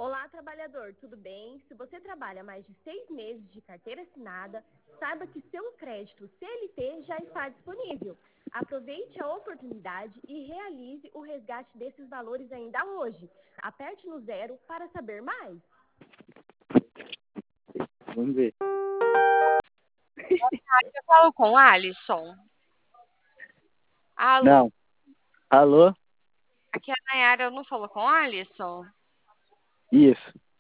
Olá, trabalhador, tudo bem? Se você trabalha mais de 6 meses de carteira assinada, saiba que seu crédito CLT já está disponível. Aproveite a oportunidade e realize o resgate desses valores ainda hoje. Aperte no 0 para saber mais. Vamos ver. Eu falo com o Alisson. Alô, Não. Alô? aqui é a Nayara, eu não falo com o Alisson? Isso.